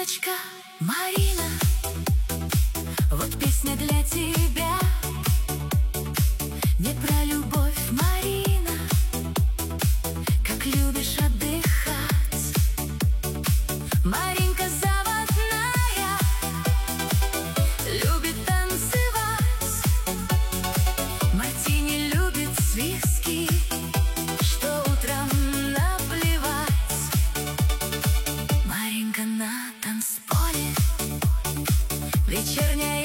Девочка Марина, вот песня для тебя. Не про любовь, Марина, как любишь отдыхать. Маринка заводная, любит танцевать. Мартини любит с виски, что утром наплевать. Маринка на танцполе, вечерняя